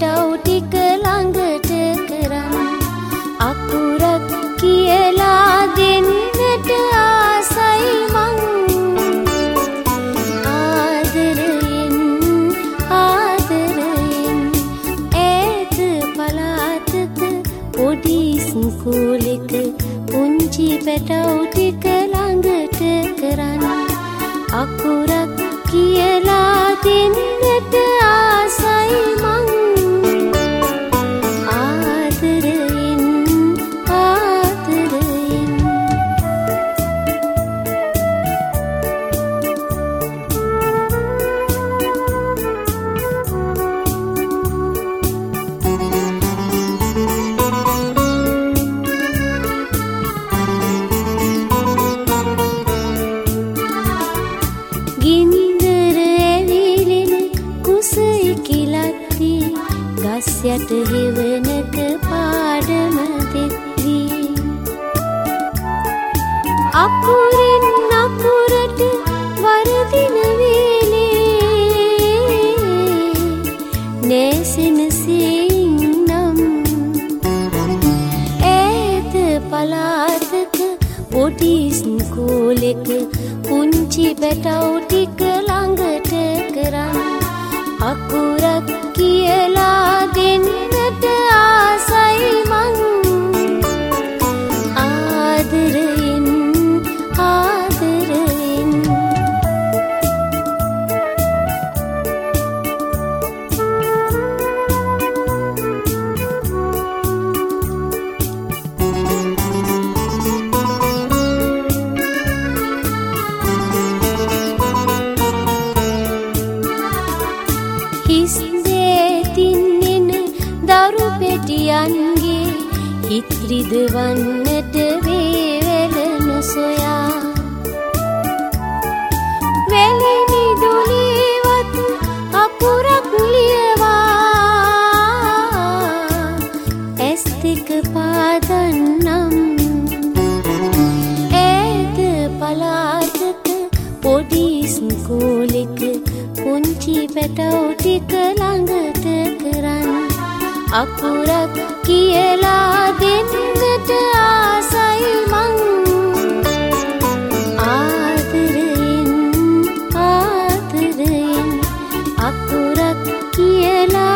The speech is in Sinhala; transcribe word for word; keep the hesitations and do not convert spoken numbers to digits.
පැටව් ටික ළඟට කරන් අකුරක් කියලා දෙන්නට ආසයි මං ආදරයෙන් ආදරයෙන් ඈත පළාතක පොඩි ඉස්කෝලෙක පුංචි පැටව් ටික ළඟට කරන් අකුරක් කියලා දෙන්නට ආසයි මං ආදරයෙන් ආදරයෙන් ගස් යට හෙවණක පාඩම දෙත්වී අකුරින් අකුරට වරදින වේලේ නැසෙනසේ නම් ඈත පළාතක පොඩි ඉස්කෝලෙක පුංචි පැටව් ටික ළඟට කරන් අකුරක් කියලා දෙන්නට ආසයි මං ආදරයෙන් ආදරයෙන් දරු පෙටියන්ගේ හිත් රිදවන්නට වේවැල නොසොයා වැලෙනි දොලේවත් අකුරක් ලියවා ඇස් දෙක පාදන්නම් ඈත පළාතක පොඩි ඉස්කෝලෙක පුංචි පැටව් ටික ළඟට කරන් අකුරක් කියලා දෙන්නට ආසයි මං ආදරයෙන් ආදරයෙන් අකුරක් කියලා